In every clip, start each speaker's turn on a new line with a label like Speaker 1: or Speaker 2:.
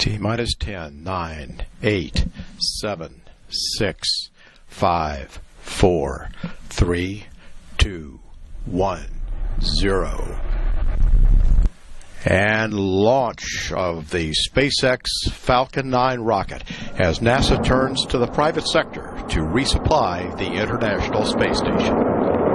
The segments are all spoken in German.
Speaker 1: T-minus 10, 9, 8, 7, 6, 5, 4, 3, 2, 1, 0. And launch of the SpaceX Falcon 9 rocket as NASA turns to the private sector to resupply the International Space Station.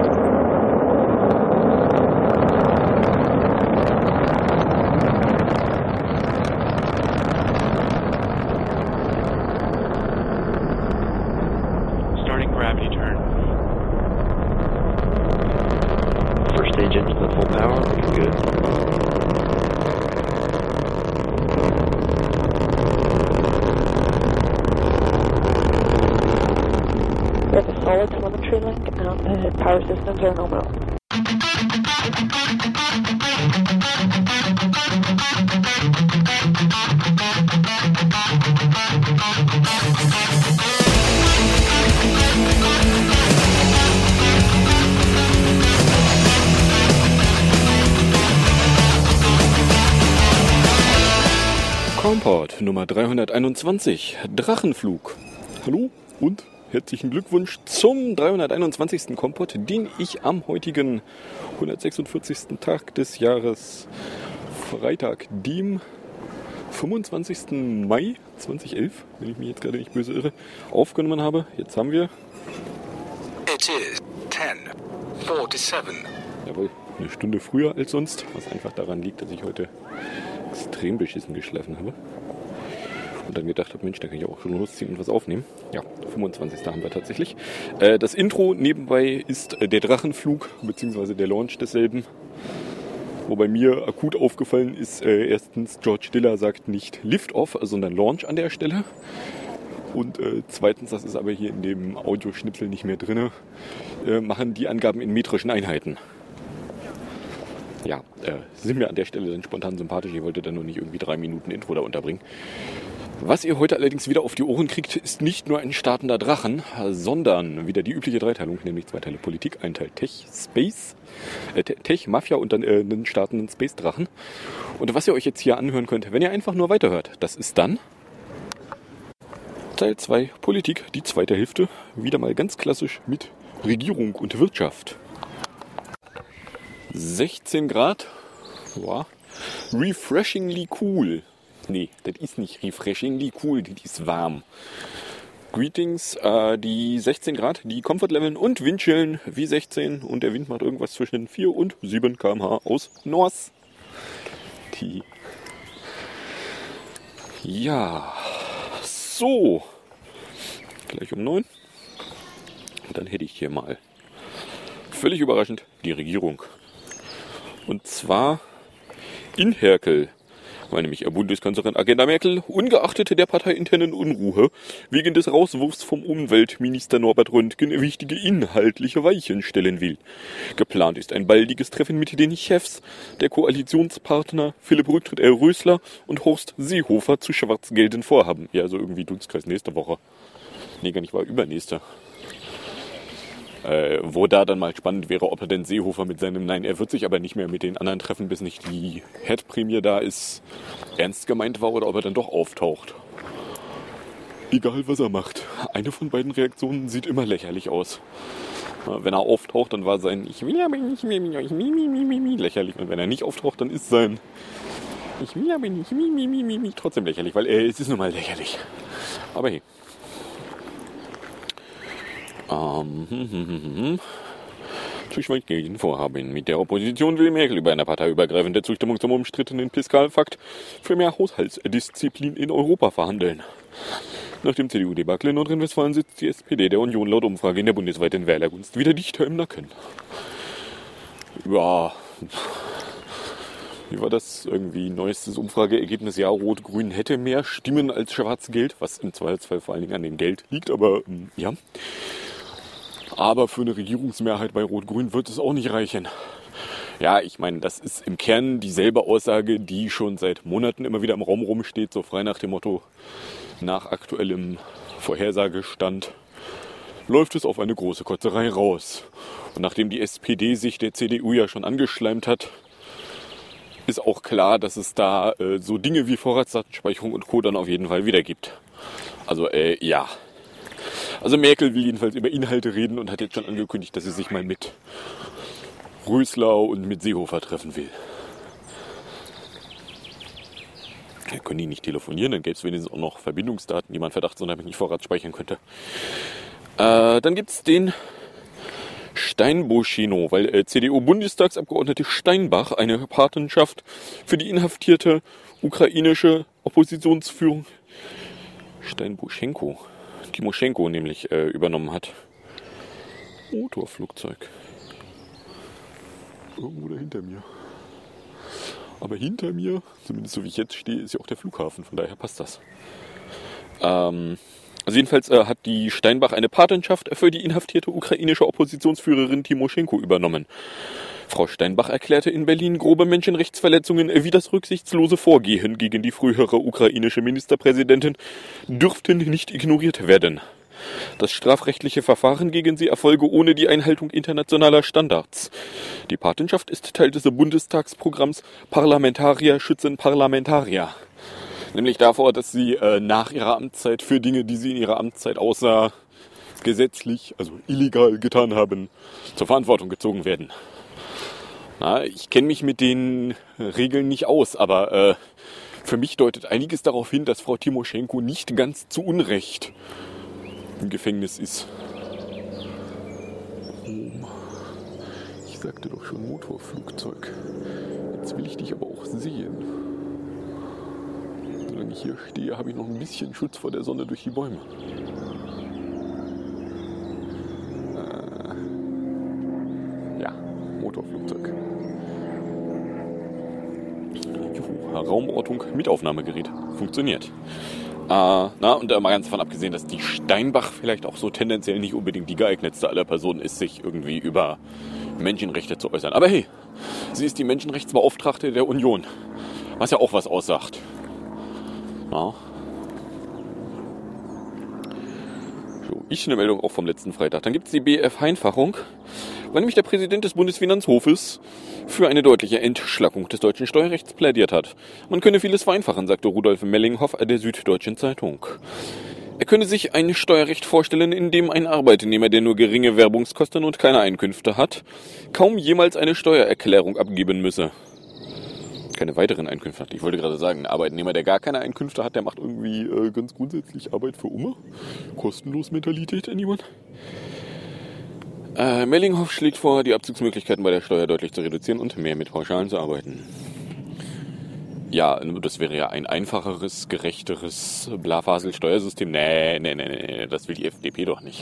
Speaker 2: Starting gravity turn.
Speaker 3: First stage engines at full power, looking good.
Speaker 4: We have a solid telemetry link and the power systems are nominal.
Speaker 5: Comport Nummer 321, Drachenflug. Hallo und herzlichen Glückwunsch zum 321. Comport, den ich am heutigen 146. Tag des Jahres, Freitag, dem 25. Mai 2011, wenn ich mich jetzt gerade nicht böse irre, aufgenommen habe. Jetzt haben wir...
Speaker 6: It is 10:47.
Speaker 5: Jawohl, eine Stunde früher als sonst, was einfach daran liegt, dass ich heute extrem beschissen geschlafen habe. Und dann gedacht habe, Mensch, da kann ich auch schon losziehen und was aufnehmen. Ja, 25. haben wir tatsächlich. Das Intro nebenbei ist der Drachenflug, beziehungsweise der Launch desselben. Wobei mir akut aufgefallen ist, erstens, George Diller sagt nicht Lift-Off, sondern Launch an der Stelle. Und zweitens, das ist aber hier in dem Audioschnipsel nicht mehr drin, machen die Angaben in metrischen Einheiten. Ja, sind mir an der Stelle dann spontan sympathisch. Ich wollte dann nur nicht irgendwie 3 Minuten Intro da unterbringen. Was ihr heute allerdings wieder auf die Ohren kriegt, ist nicht nur ein startender Drachen, sondern wieder die übliche Dreiteilung, nämlich 2 Teile Politik, ein Teil Tech, Space, Tech, Mafia und dann einen startenden Space-Drachen. Und was ihr euch jetzt hier anhören könnt, wenn ihr einfach nur weiterhört, das ist dann Teil 2 Politik, die zweite Hälfte, wieder mal ganz klassisch mit Regierung und Wirtschaft. 16 Grad, wow. Refreshingly cool. Nee, das ist nicht refreshingly cool, das ist warm. Greetings, die 16 Grad, die Comfort-Leveln und Windchillen wie 16 und der Wind macht irgendwas zwischen 4 und 7 km/h aus North. Ja, so. Gleich um 9. Und dann hätte ich hier mal, völlig überraschend, die Regierung. Und zwar in Herkel, weil nämlich Bundeskanzlerin Angela Merkel, ungeachtet der parteiinternen Unruhe, wegen des Rauswurfs vom Umweltminister Norbert Röntgen wichtige inhaltliche Weichen stellen will. Geplant ist ein baldiges Treffen mit den Chefs der Koalitionspartner Philipp Rösler und Horst Seehofer zu schwarzgelben Vorhaben. Ja, also irgendwie Dunstkreis nächste Woche. Nee, gar nicht, war übernächste. Wo da dann mal spannend wäre, ob er denn Seehofer mit seinem Nein, er wird sich aber nicht mehr mit den anderen treffen, bis nicht die Head-Prämie da ist, ernst gemeint war oder ob er dann doch auftaucht. Egal, was er macht. Eine von beiden Reaktionen sieht immer lächerlich aus. Wenn er auftaucht, dann war sein Ich will aber nicht mehr mit euch lächerlich. Und wenn er nicht auftaucht, dann ist sein Ich will aber nicht trotzdem lächerlich, weil es ist nun mal lächerlich. Aber hey. Zu schweigen Vorhaben. Mit der Opposition will Merkel über eine parteiübergreifende Zustimmung zum umstrittenen Fiskalpakt für mehr Haushaltsdisziplin in Europa verhandeln. Nach dem CDU-Debakel in Nordrhein-Westfalen sitzt die SPD der Union laut Umfrage in der bundesweiten Wählergunst wieder dichter im Nacken. Ja, wie war das? Irgendwie neuestes Umfrageergebnis? Ja, Rot-Grün hätte mehr Stimmen als Schwarz-Geld, was im Zweifelsfall vor allen Dingen an dem Geld liegt, aber ja. Aber für eine Regierungsmehrheit bei Rot-Grün wird es auch nicht reichen. Ja, ich meine, das ist im Kern dieselbe Aussage, die schon seit Monaten immer wieder im Raum rumsteht, so frei nach dem Motto, nach aktuellem Vorhersagestand läuft es auf eine große Kotzerei raus. Und nachdem die SPD sich der CDU ja schon angeschleimt hat, ist auch klar, dass es da so Dinge wie Vorratsdatenspeicherung und Co. dann auf jeden Fall wieder gibt. Also ja. Also Merkel will jedenfalls über Inhalte reden und hat jetzt schon angekündigt, dass sie sich mal mit Röslau und mit Seehofer treffen will. Da können die nicht telefonieren, dann gäbe es wenigstens auch noch Verbindungsdaten, die man verdachtsunabhängig nicht Vorrat speichern könnte. Dann gibt es den Steinboschino, weil CDU-Bundestagsabgeordnete Steinbach eine Patenschaft für die inhaftierte ukrainische Oppositionsführung Timoschenko nämlich übernommen hat. Motorflugzeug. Irgendwo da hinter mir. Aber hinter mir, zumindest so wie ich jetzt stehe, ist ja auch der Flughafen, von daher passt das. Also jedenfalls hat die Steinbach eine Patenschaft für die inhaftierte ukrainische Oppositionsführerin Timoschenko übernommen. Frau Steinbach erklärte in Berlin, grobe Menschenrechtsverletzungen wie das rücksichtslose Vorgehen gegen die frühere ukrainische Ministerpräsidentin dürften nicht ignoriert werden. Das strafrechtliche Verfahren gegen sie erfolge ohne die Einhaltung internationaler Standards. Die Patenschaft ist Teil des Bundestagsprogramms Parlamentarier schützen Parlamentarier. Nämlich davor, dass sie nach ihrer Amtszeit für Dinge, die sie in ihrer Amtszeit außergesetzlich, also illegal getan haben, zur Verantwortung gezogen werden. Na, ich kenne mich mit den Regeln nicht aus, aber für mich deutet einiges darauf hin, dass Frau Timoschenko nicht ganz zu Unrecht im Gefängnis ist. Ich sagte doch schon Motorflugzeug. Jetzt will ich dich aber auch sehen. Solange ich hier stehe, habe ich noch ein bisschen Schutz vor der Sonne durch die Bäume. Ja, Motorflugzeug. Juhu, Raumortung mit Aufnahmegerät. Funktioniert. Und mal ganz davon abgesehen, dass die Steinbach vielleicht auch so tendenziell nicht unbedingt die geeignetste aller Personen ist, sich irgendwie über Menschenrechte zu äußern. Aber hey, sie ist die Menschenrechtsbeauftragte der Union, was ja auch was aussagt. Ja. So, ich eine Meldung auch vom letzten Freitag. Dann gibt es die BF-Vereinfachung, weil nämlich der Präsident des Bundesfinanzhofes für eine deutliche Entschlackung des deutschen Steuerrechts plädiert hat. Man könne vieles vereinfachen, sagte Rudolf Mellinghoff der Süddeutschen Zeitung. Er könne sich ein Steuerrecht vorstellen, in dem ein Arbeitnehmer, der nur geringe Werbungskosten und keine Einkünfte hat, kaum jemals eine Steuererklärung abgeben müsse. Keine weiteren Einkünfte hat. Ich wollte gerade sagen, ein Arbeitnehmer, der gar keine Einkünfte hat, der macht irgendwie ganz grundsätzlich Arbeit für Umme. Kostenlos Mentalität, anyone? Mellinghoff schlägt vor, die Abzugsmöglichkeiten bei der Steuer deutlich zu reduzieren und mehr mit Pauschalen zu arbeiten. Ja, das wäre ja ein einfacheres, gerechteres Blafasel-Steuersystem. Nee, das will die FDP doch nicht.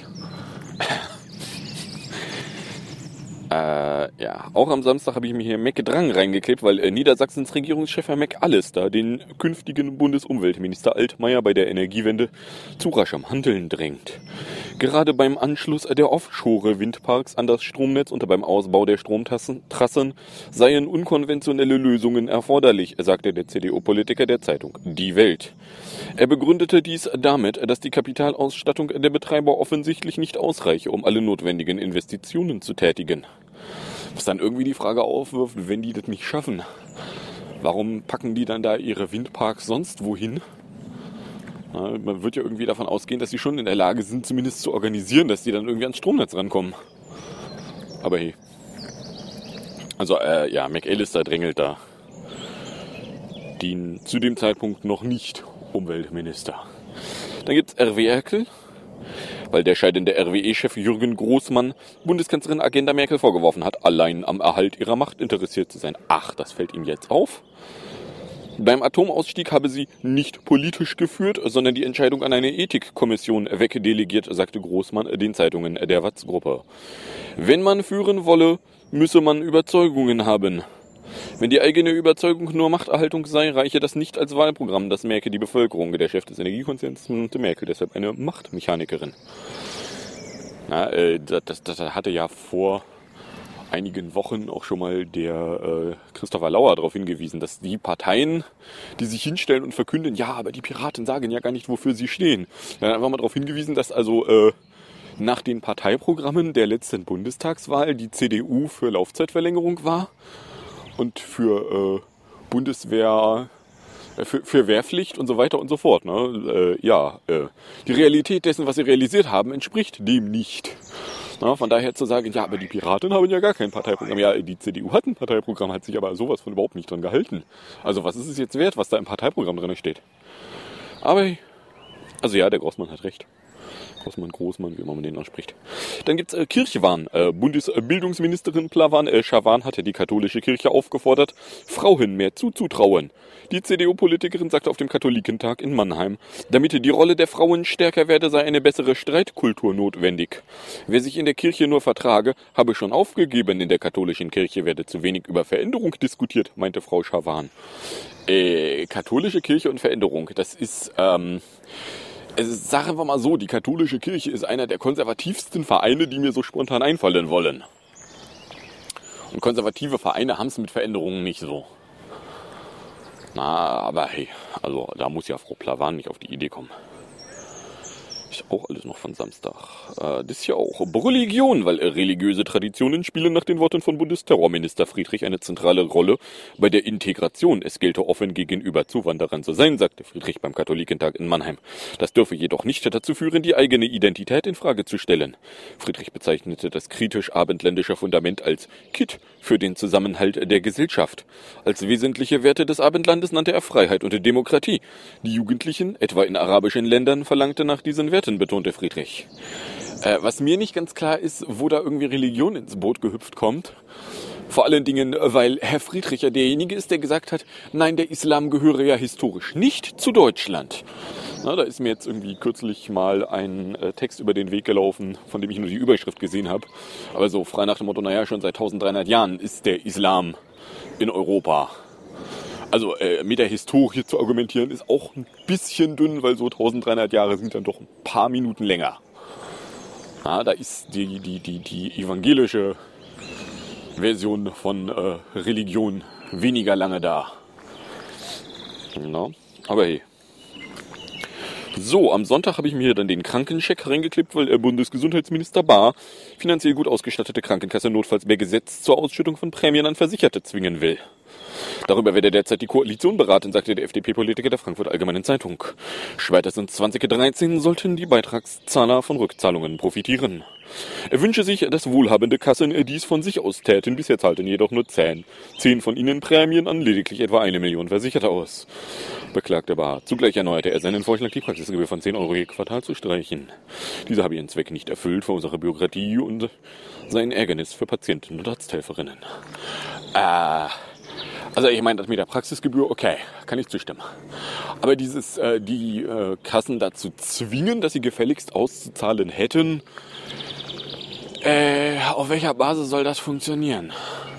Speaker 5: Ja, auch am Samstag habe ich mir hier McDrang reingeklebt, weil Niedersachsens Regierungschef Herr McAllister den künftigen Bundesumweltminister Altmaier bei der Energiewende zu raschem Handeln drängt. Gerade beim Anschluss der Offshore-Windparks an das Stromnetz und beim Ausbau der Stromtrassen seien unkonventionelle Lösungen erforderlich, sagte der CDU-Politiker der Zeitung Die Welt. Er begründete dies damit, dass die Kapitalausstattung der Betreiber offensichtlich nicht ausreiche, um alle notwendigen Investitionen zu tätigen. Was dann irgendwie die Frage aufwirft, wenn die das nicht schaffen, warum packen die dann da ihre Windparks sonst wohin? Na, man wird ja irgendwie davon ausgehen, dass sie schon in der Lage sind, zumindest zu organisieren, dass die dann irgendwie ans Stromnetz rankommen. Aber hey. Also, ja, McAllister drängelt da den zu dem Zeitpunkt noch nicht Umweltminister. Dann gibt's RW Erkel, weil der scheidende RWE-Chef Jürgen Großmann Bundeskanzlerin Angela Merkel vorgeworfen hat, allein am Erhalt ihrer Macht interessiert zu sein. Ach, das fällt ihm jetzt auf. Beim Atomausstieg habe sie nicht politisch geführt, sondern die Entscheidung an eine Ethikkommission weggedelegiert, sagte Großmann den Zeitungen der Watz-Gruppe. Wenn man führen wolle, müsse man Überzeugungen haben. Wenn die eigene Überzeugung nur Machterhaltung sei, reiche das nicht als Wahlprogramm. Das merke die Bevölkerung. Der Chef des Energiekonzerns nannte Merkel deshalb eine Machtmechanikerin. Na, das hatte ja vor einigen Wochen auch schon mal der Christopher Lauer darauf hingewiesen, dass die Parteien, die sich hinstellen und verkünden, ja, aber die Piraten sagen ja gar nicht, wofür sie stehen. Dann einfach mal darauf hingewiesen, dass also nach den Parteiprogrammen der letzten Bundestagswahl die CDU für Laufzeitverlängerung war und für Bundeswehr für Wehrpflicht und so weiter und so fort. Ne? Die Realität dessen, was sie realisiert haben, entspricht dem nicht. Na, von daher zu sagen, ja, aber die Piraten haben ja gar kein Parteiprogramm. Ja, die CDU hat ein Parteiprogramm, hat sich aber sowas von überhaupt nicht dran gehalten. Also was ist es jetzt wert, was da im Parteiprogramm drin steht? Aber, also ja, der Grossmann hat recht. Großmann, wie immer man den anspricht. Dann gibt's Kirchwahn. Bundesbildungsministerin Schawan hatte die katholische Kirche aufgefordert, Frauen mehr zuzutrauen. Die CDU-Politikerin sagte auf dem Katholikentag in Mannheim, damit die Rolle der Frauen stärker werde, sei eine bessere Streitkultur notwendig. Wer sich in der Kirche nur vertrage, habe schon aufgegeben. In der katholischen Kirche werde zu wenig über Veränderung diskutiert, meinte Frau Schawan. Katholische Kirche und Veränderung, das ist, sagen wir mal so, die katholische Kirche ist einer der konservativsten Vereine, die mir so spontan einfallen wollen. Und konservative Vereine haben es mit Veränderungen nicht so. Na, aber hey, also da muss ja Frau Plawan nicht auf die Idee kommen. Ist auch alles noch von Samstag. Das ist ja auch Religion, weil religiöse Traditionen spielen nach den Worten von Bundesterrorminister Friedrich eine zentrale Rolle bei der Integration. Es gelte offen gegenüber Zuwanderern zu sein, sagte Friedrich beim Katholikentag in Mannheim. Das dürfe jedoch nicht dazu führen, die eigene Identität in Frage zu stellen. Friedrich bezeichnete das kritisch-abendländische Fundament als Kitt für den Zusammenhalt der Gesellschaft. Als wesentliche Werte des Abendlandes nannte er Freiheit und Demokratie. Die Jugendlichen, etwa in arabischen Ländern, verlangte nach diesen Werten, betonte Friedrich. Was mir nicht ganz klar ist, wo da irgendwie Religion ins Boot gehüpft kommt. Vor allen Dingen, weil Herr Friedrich ja derjenige ist, der gesagt hat, nein, der Islam gehöre ja historisch nicht zu Deutschland. Na, da ist mir jetzt irgendwie kürzlich mal ein Text über den Weg gelaufen, von dem ich nur die Überschrift gesehen habe. Aber so frei nach dem Motto, naja, schon seit 1300 Jahren ist der Islam in Europa. Also mit der Historie zu argumentieren ist auch ein bisschen dünn, weil so 1300 Jahre sind dann doch ein paar Minuten länger. Ja, da ist die evangelische Version von Religion weniger lange da. Ja, aber hey. So, am Sonntag habe ich mir dann den Krankencheck reingeklebt, weil Bundesgesundheitsminister Bahr finanziell gut ausgestattete Krankenkasse notfalls per Gesetz zur Ausschüttung von Prämien an Versicherte zwingen will. Darüber werde derzeit die Koalition beraten, sagte der FDP-Politiker der Frankfurter Allgemeinen Zeitung. Spätestens 2013 sollten die Beitragszahler von Rückzahlungen profitieren. Er wünsche sich, dass wohlhabende Kassen dies von sich aus täten. Bisher zahlten jedoch nur 10 von ihnen Prämien an lediglich etwa 1 Million Versicherte aus, beklagte Bahr. Zugleich erneuerte er seinen Vorschlag, die Praxisgebühr von 10 € je Quartal zu streichen. Diese habe ihren Zweck nicht erfüllt, verursache Bürokratie und sei ein Ärgernis für Patienten und Arzthelferinnen. Also ich meine, das mit der Praxisgebühr, okay, kann ich zustimmen. Aber dieses, die Kassen dazu zwingen, dass sie gefälligst auszuzahlen hätten, auf welcher Basis soll das funktionieren?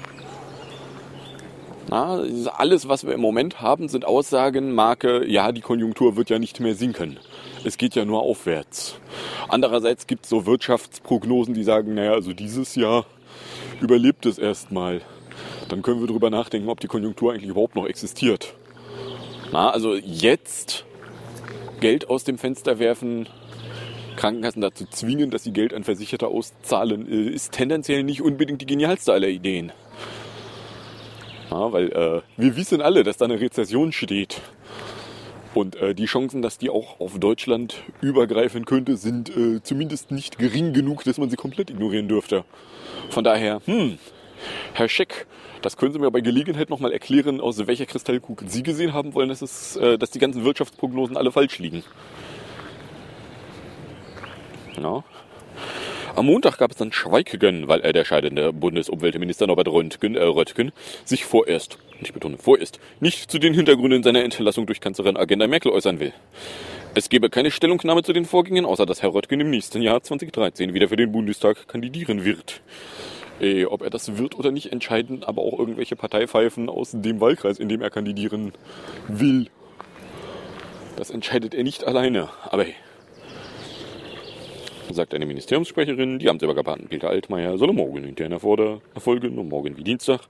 Speaker 5: Na, alles, was wir im Moment haben, sind Aussagen, Marke, ja, die Konjunktur wird ja nicht mehr sinken. Es geht ja nur aufwärts. Andererseits gibt es so Wirtschaftsprognosen, die sagen, naja, also dieses Jahr überlebt es erstmal. Dann können wir drüber nachdenken, ob die Konjunktur eigentlich überhaupt noch existiert. Na, also jetzt Geld aus dem Fenster werfen, Krankenkassen dazu zwingen, dass sie Geld an Versicherte auszahlen, ist tendenziell nicht unbedingt die genialste aller Ideen. Ja, weil wir wissen alle, dass da eine Rezession steht. Und die Chancen, dass die auch auf Deutschland übergreifen könnte, sind zumindest nicht gering genug, dass man sie komplett ignorieren dürfte. Von daher, Herr Scheck, das können Sie mir bei Gelegenheit nochmal erklären, aus welcher Kristallkugel Sie gesehen haben wollen, dass die ganzen Wirtschaftsprognosen alle falsch liegen. Ja. Am Montag gab es dann Schweigen, weil der scheidende Bundesumweltminister Norbert Röttgen sich vorerst, ich betone vorerst, nicht zu den Hintergründen seiner Entlassung durch Kanzlerin Angela Merkel äußern will. Es gebe keine Stellungnahme zu den Vorgängen, außer dass Herr Röttgen im nächsten Jahr 2013 wieder für den Bundestag kandidieren wird. Ob er das wird oder nicht, entscheiden aber auch irgendwelche Parteipfeifen aus dem Wahlkreis, in dem er kandidieren will. Das entscheidet er nicht alleine. Aber hey, sagt eine Ministeriumssprecherin, die Amtsübergabe Peter Altmaier solle morgen intern erfolgen und morgen wie Dienstag.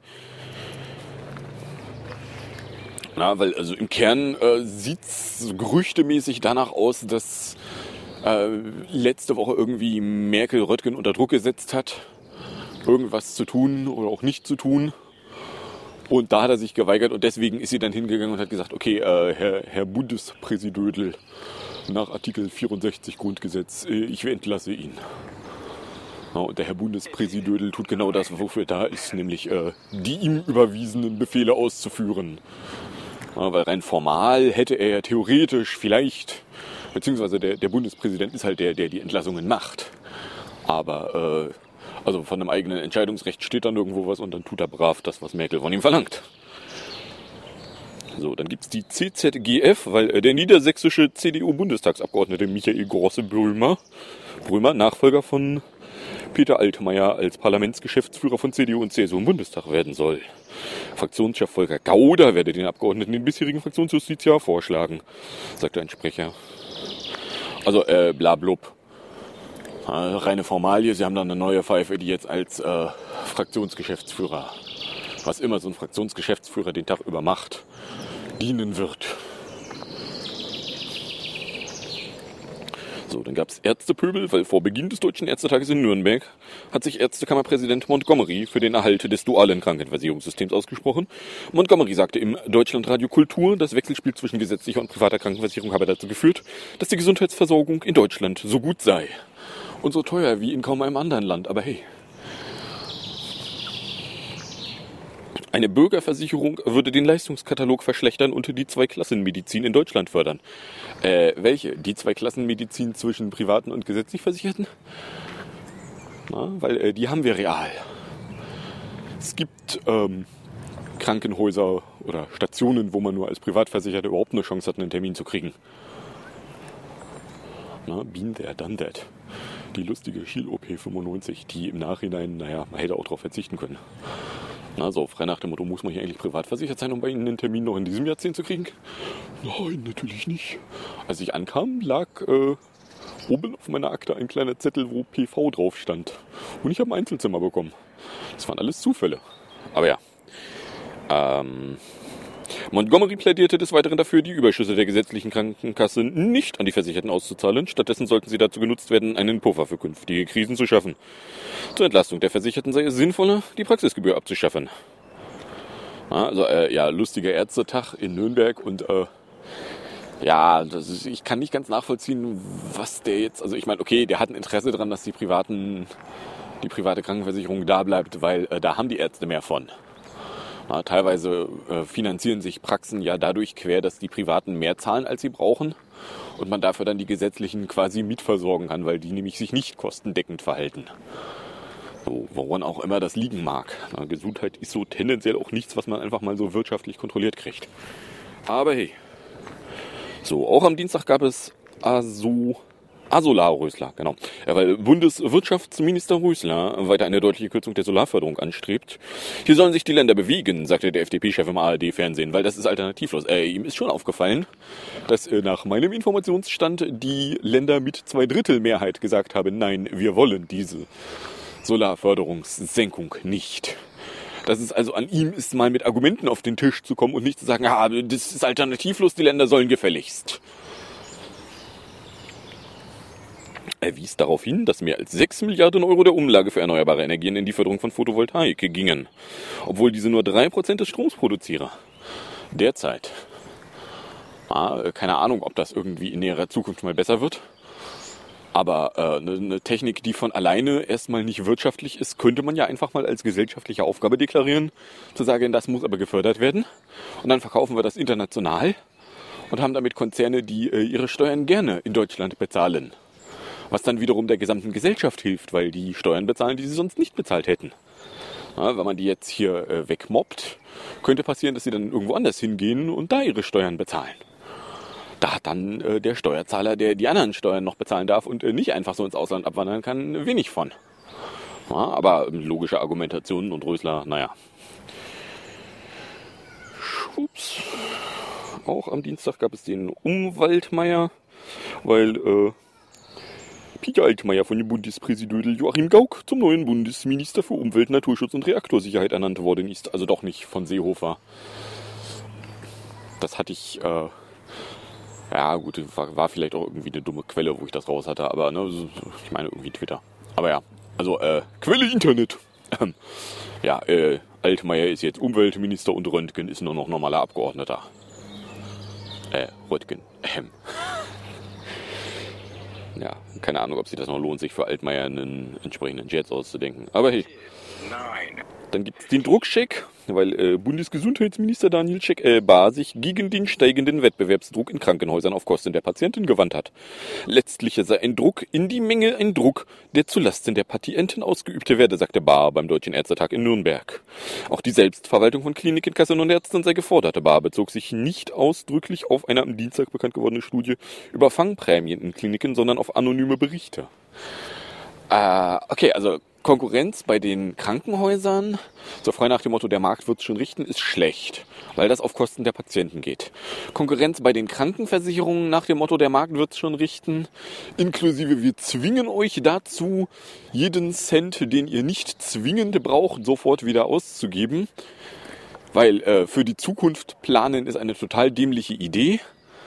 Speaker 5: Na, weil also im Kern sieht es gerüchtemäßig danach aus, dass letzte Woche irgendwie Merkel Röttgen unter Druck gesetzt hat, irgendwas zu tun oder auch nicht zu tun. Und da hat er sich geweigert und deswegen ist sie dann hingegangen und hat gesagt, okay, Herr Bundespräsidödel, nach Artikel 64 Grundgesetz, ich entlasse ihn. Ja, und der Herr Bundespräsidödel tut genau das, wofür er da ist, nämlich die ihm überwiesenen Befehle auszuführen. Ja, weil rein formal hätte er ja theoretisch vielleicht, beziehungsweise der Bundespräsident ist halt der die Entlassungen macht. Aber also von einem eigenen Entscheidungsrecht steht dann irgendwo was und dann tut er brav das, was Merkel von ihm verlangt. So, dann gibt's die CZGF, weil der niedersächsische CDU-Bundestagsabgeordnete Michael Grosse-Brömer, Nachfolger von Peter Altmaier als Parlamentsgeschäftsführer von CDU und CSU im Bundestag werden soll. Fraktionschef Volker Gauder werde den Abgeordneten den bisherigen Fraktionsjustiziar vorschlagen, sagte ein Sprecher. Also, blablub. Reine Formalie, sie haben dann eine neue Pfeife, die jetzt als Fraktionsgeschäftsführer, was immer so ein Fraktionsgeschäftsführer den Tag über macht, dienen wird. So, dann gab es Ärztepöbel, weil vor Beginn des Deutschen Ärztetages in Nürnberg hat sich Ärztekammerpräsident Montgomery für den Erhalt des dualen Krankenversicherungssystems ausgesprochen. Montgomery sagte im Deutschlandradio Kultur, das Wechselspiel zwischen gesetzlicher und privater Krankenversicherung habe dazu geführt, dass die Gesundheitsversorgung in Deutschland so gut sei. Und so teuer wie in kaum einem anderen Land, aber hey. Eine Bürgerversicherung würde den Leistungskatalog verschlechtern und die Zweiklassenmedizin in Deutschland fördern. Welche? Die Zweiklassenmedizin zwischen privaten und gesetzlich Versicherten? Na, weil die haben wir real. Es gibt Krankenhäuser oder Stationen, wo man nur als Privatversicherter überhaupt eine Chance hat, einen Termin zu kriegen. Na, been there, done that. Die lustige Schiel-OP 95, die im Nachhinein, naja, man hätte auch darauf verzichten können. Na, so frei nach dem Motto, muss man hier eigentlich privat versichert sein, um bei Ihnen einen Termin noch in diesem Jahrzehnt zu kriegen? Nein, natürlich nicht. Als ich ankam, lag oben auf meiner Akte ein kleiner Zettel, wo PV drauf stand. Und ich habe ein Einzelzimmer bekommen. Das waren alles Zufälle. Aber ja. Montgomery plädierte des Weiteren dafür, die Überschüsse der gesetzlichen Krankenkasse nicht an die Versicherten auszuzahlen. Stattdessen sollten sie dazu genutzt werden, einen Puffer für künftige Krisen zu schaffen. Zur Entlastung der Versicherten sei es sinnvoller, die Praxisgebühr abzuschaffen. Also, lustiger Ärztetag in Nürnberg und ich kann nicht ganz nachvollziehen, was der jetzt, also ich meine, okay, der hat ein Interesse daran, dass die private Krankenversicherung da bleibt, weil da haben die Ärzte mehr von. Na, teilweise finanzieren sich Praxen ja dadurch quer, dass die Privaten mehr zahlen, als sie brauchen und man dafür dann die gesetzlichen quasi mitversorgen kann, weil die nämlich sich nicht kostendeckend verhalten. So, woran auch immer das liegen mag. Na, Gesundheit ist so tendenziell auch nichts, was man einfach mal so wirtschaftlich kontrolliert kriegt. Aber hey. So, auch am Dienstag gab es Solar-Rösler, genau. Ja, weil Bundeswirtschaftsminister Rösler weiter eine deutliche Kürzung der Solarförderung anstrebt. Hier sollen sich die Länder bewegen, sagte der FDP-Chef im ARD-Fernsehen, weil das ist alternativlos. Ihm ist schon aufgefallen, dass nach meinem Informationsstand die Länder mit 2/3 Mehrheit gesagt haben, nein, wir wollen diese Solarförderungssenkung nicht. Das ist also an ihm ist, mal mit Argumenten auf den Tisch zu kommen und nicht zu sagen, das ist alternativlos, die Länder sollen gefälligst. Er wies darauf hin, dass mehr als 6 Milliarden Euro der Umlage für erneuerbare Energien in die Förderung von Photovoltaik gingen, obwohl diese nur 3% des Stroms produziere. Derzeit. Keine Ahnung, ob das irgendwie in näherer Zukunft mal besser wird. Aber eine Technik, die von alleine erstmal nicht wirtschaftlich ist, könnte man ja einfach mal als gesellschaftliche Aufgabe deklarieren, zu sagen, das muss aber gefördert werden. Und dann verkaufen wir das international und haben damit Konzerne, die ihre Steuern gerne in Deutschland bezahlen. Was dann wiederum der gesamten Gesellschaft hilft, weil die Steuern bezahlen, die sie sonst nicht bezahlt hätten. Ja, wenn man die jetzt hier wegmobbt, könnte passieren, dass sie dann irgendwo anders hingehen und da ihre Steuern bezahlen. Da hat dann der Steuerzahler, der die anderen Steuern noch bezahlen darf und nicht einfach so ins Ausland abwandern kann, wenig von. Ja, aber logische Argumentationen und Rösler, naja. Schwupps. Auch am Dienstag gab es den Umwaltmeier, weil Peter Altmaier von dem Bundespräsidödel Joachim Gauck zum neuen Bundesminister für Umwelt, Naturschutz und Reaktorsicherheit ernannt worden ist. Also doch nicht von Seehofer. Das hatte ich, war vielleicht auch irgendwie eine dumme Quelle, wo ich das raus hatte, aber ich meine irgendwie Twitter. Aber ja, also Quelle Internet. Altmaier ist jetzt Umweltminister und Röntgen ist nur noch normaler Abgeordneter. Röntgen. Ja, keine Ahnung, ob sich das noch lohnt, sich für Altmaier einen entsprechenden Jet auszudenken. Aber hey,
Speaker 6: 9.
Speaker 5: dann gibt es den Druckcheck, weil Bundesgesundheitsminister Daniel Schäck-Bah sich gegen den steigenden Wettbewerbsdruck in Krankenhäusern auf Kosten der Patienten gewandt hat. Letztlich sei ein Druck in die Menge ein Druck, der zulasten der Patienten ausgeübt werde, sagte Bah beim Deutschen Ärztetag in Nürnberg. Auch die Selbstverwaltung von Kliniken, Kassen und Ärzten sei gefordert. Bah bezog sich nicht ausdrücklich auf eine am Dienstag bekannt gewordene Studie über Fangprämien in Kliniken, sondern auf anonyme Berichte. Okay, also Konkurrenz bei den Krankenhäusern, so frei nach dem Motto, der Markt wird es schon richten, ist schlecht, weil das auf Kosten der Patienten geht. Konkurrenz bei den Krankenversicherungen nach dem Motto, der Markt wird es schon richten, inklusive wir zwingen euch dazu, jeden Cent, den ihr nicht zwingend braucht, sofort wieder auszugeben, weil für die Zukunft planen ist eine total dämliche Idee.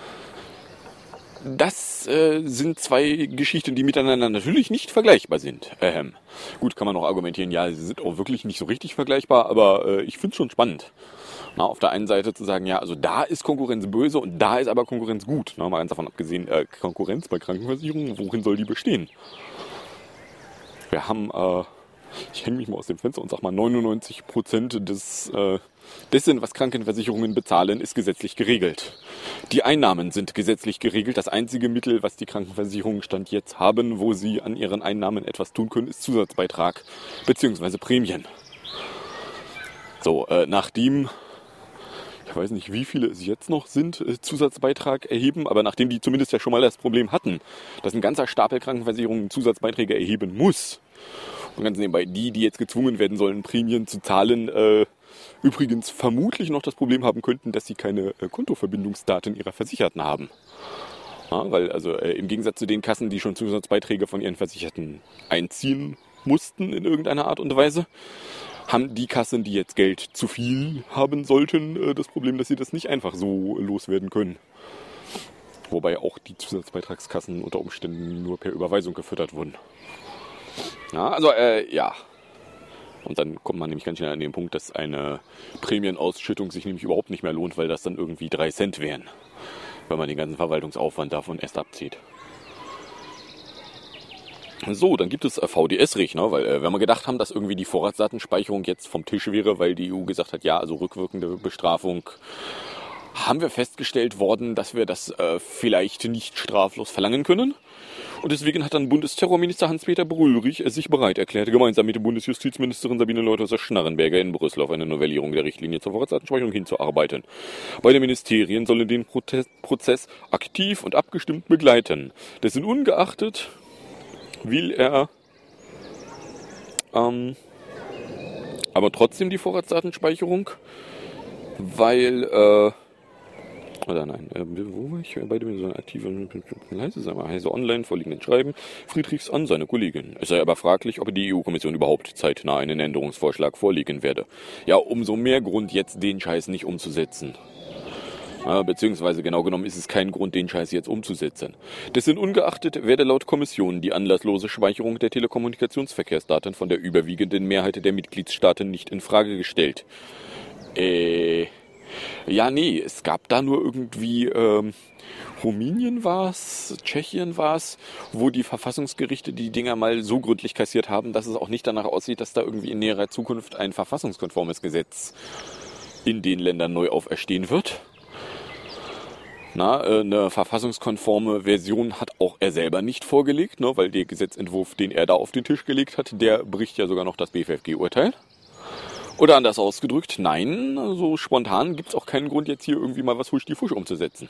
Speaker 5: Das sind zwei Geschichten, die miteinander natürlich nicht vergleichbar sind. Gut, kann man auch argumentieren, ja, sie sind auch wirklich nicht so richtig vergleichbar, aber ich finde es schon spannend. Na, auf der einen Seite zu sagen, ja, also da ist Konkurrenz böse und da ist aber Konkurrenz gut. Na, mal ganz davon abgesehen, Konkurrenz bei Krankenversicherungen, worin soll die bestehen? Wir haben, ich hänge mich mal aus dem Fenster und sag mal, 99% dessen, was Krankenversicherungen bezahlen, ist gesetzlich geregelt. Die Einnahmen sind gesetzlich geregelt. Das einzige Mittel, was die Krankenversicherungen Stand jetzt haben, wo sie an ihren Einnahmen etwas tun können, ist Zusatzbeitrag bzw. Prämien. So, nachdem, ich weiß nicht, wie viele es jetzt noch sind, Zusatzbeitrag erheben, aber nachdem die zumindest ja schon mal das Problem hatten, dass ein ganzer Stapel Krankenversicherungen Zusatzbeiträge erheben muss, und ganz nebenbei, die jetzt gezwungen werden sollen, Prämien zu zahlen, übrigens vermutlich noch das Problem haben könnten, dass sie keine Kontoverbindungsdaten ihrer Versicherten haben. Ja, weil also im Gegensatz zu den Kassen, die schon Zusatzbeiträge von ihren Versicherten einziehen mussten in irgendeiner Art und Weise, haben die Kassen, die jetzt Geld zu viel haben sollten, das Problem, dass sie das nicht einfach so loswerden können. Wobei auch die Zusatzbeitragskassen unter Umständen nur per Überweisung gefüttert wurden. Ja, also ja. Und dann kommt man nämlich ganz schnell an den Punkt, dass eine Prämienausschüttung sich nämlich überhaupt nicht mehr lohnt, weil das dann irgendwie 3 Cent wären, wenn man den ganzen Verwaltungsaufwand davon erst abzieht. So, dann gibt es VDS-Rechner, weil wenn wir gedacht haben, dass irgendwie die Vorratsdatenspeicherung jetzt vom Tisch wäre, weil die EU gesagt hat, ja, also rückwirkende Bestrafung, haben wir festgestellt worden, dass wir das vielleicht nicht straflos verlangen können. Und deswegen hat dann Bundesterrorminister Hans-Peter Brüllrich sich bereit erklärt, gemeinsam mit der Bundesjustizministerin Sabine Leutheusser-Schnarrenberger in Brüssel auf eine Novellierung der Richtlinie zur Vorratsdatenspeicherung hinzuarbeiten. Beide Ministerien sollen den Prozess aktiv und abgestimmt begleiten. Dessen ungeachtet will er aber trotzdem die Vorratsdatenspeicherung, weil oder nein, wo war ich? Beide mit so einer aktiven leise sein, also online vorliegenden Schreiben Friedrichs an seine Kollegin. Es sei aber fraglich, ob die EU-Kommission überhaupt zeitnah einen Änderungsvorschlag vorlegen werde. Ja, umso mehr Grund, jetzt den Scheiß nicht umzusetzen. Beziehungsweise genau genommen ist es kein Grund, den Scheiß jetzt umzusetzen. Dessen ungeachtet werde laut Kommission die anlasslose Speicherung der Telekommunikationsverkehrsdaten von der überwiegenden Mehrheit der Mitgliedstaaten nicht in Frage gestellt. Ja, nee, es gab da nur irgendwie Rumänien war's, Tschechien war's, wo die Verfassungsgerichte die Dinger mal so gründlich kassiert haben, dass es auch nicht danach aussieht, dass da irgendwie in näherer Zukunft ein verfassungskonformes Gesetz in den Ländern neu auferstehen wird. Eine verfassungskonforme Version hat auch er selber nicht vorgelegt, ne, weil der Gesetzentwurf, den er da auf den Tisch gelegt hat, der bricht ja sogar noch das BFFG-Urteil. Oder anders ausgedrückt, nein, so spontan gibt es auch keinen Grund, jetzt hier irgendwie mal was husch-die-fusch umzusetzen.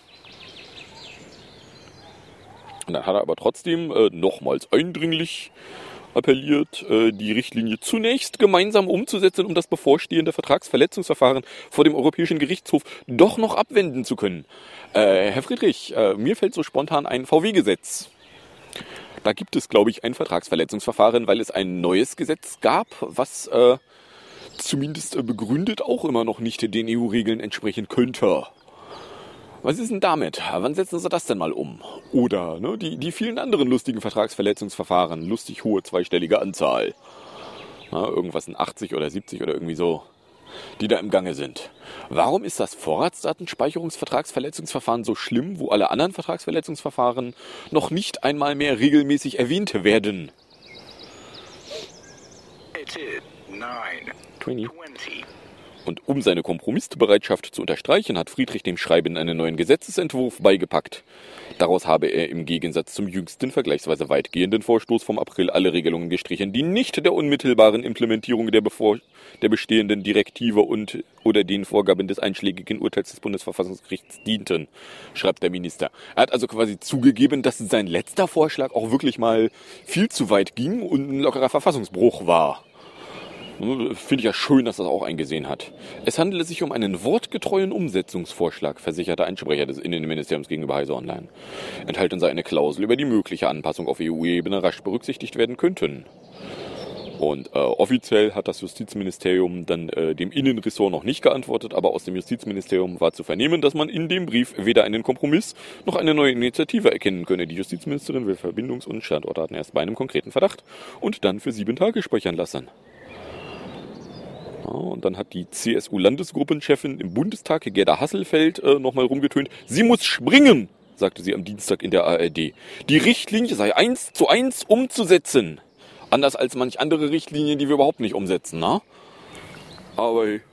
Speaker 5: Und dann hat er aber trotzdem nochmals eindringlich appelliert, die Richtlinie zunächst gemeinsam umzusetzen, um das bevorstehende Vertragsverletzungsverfahren vor dem Europäischen Gerichtshof doch noch abwenden zu können. Herr Friedrich, mir fällt so spontan ein VW-Gesetz. Da gibt es, glaube ich, ein Vertragsverletzungsverfahren, weil es ein neues Gesetz gab, was zumindest begründet auch immer noch nicht den EU-Regeln entsprechen könnte. Was ist denn damit? Wann setzen Sie das denn mal um? Oder ne, die vielen anderen lustigen Vertragsverletzungsverfahren, lustig hohe zweistellige Anzahl. Na, irgendwas in 80 oder 70 oder irgendwie so. die da im Gange sind. Warum ist das Vorratsdatenspeicherungsvertragsverletzungsverfahren so schlimm, wo alle anderen Vertragsverletzungsverfahren noch nicht einmal mehr regelmäßig erwähnt werden?
Speaker 6: It is 9:20.
Speaker 5: Und um seine Kompromissbereitschaft zu unterstreichen, hat Friedrich dem Schreiben einen neuen Gesetzesentwurf beigepackt. Daraus habe er im Gegensatz zum jüngsten vergleichsweise weitgehenden Vorstoß vom April alle Regelungen gestrichen, die nicht der unmittelbaren Implementierung der bestehenden Direktive oder den Vorgaben des einschlägigen Urteils des Bundesverfassungsgerichts dienten, schreibt der Minister. Er hat also quasi zugegeben, dass sein letzter Vorschlag auch wirklich mal viel zu weit ging und ein lockerer Verfassungsbruch war. Finde ich ja schön, dass das auch eingesehen hat. Es handele sich um einen wortgetreuen Umsetzungsvorschlag, versicherte ein Sprecher des Innenministeriums gegenüber Heise Online. Enthalten sei eine Klausel, über die mögliche Anpassung auf EU-Ebene rasch berücksichtigt werden könnten. Und offiziell hat das Justizministerium dann dem Innenressort noch nicht geantwortet, aber aus dem Justizministerium war zu vernehmen, dass man in dem Brief weder einen Kompromiss noch eine neue Initiative erkennen könne. Die Justizministerin will Verbindungs- und Standortdaten erst bei einem konkreten Verdacht und dann für 7 Tage speichern lassen. Ja, und dann hat die CSU-Landesgruppenchefin im Bundestag, Gerda Hasselfeld, nochmal rumgetönt. Sie muss springen, sagte sie am Dienstag in der ARD. Die Richtlinie sei 1:1 umzusetzen. Anders als manch andere Richtlinien, die wir überhaupt nicht umsetzen, na? Aber hey.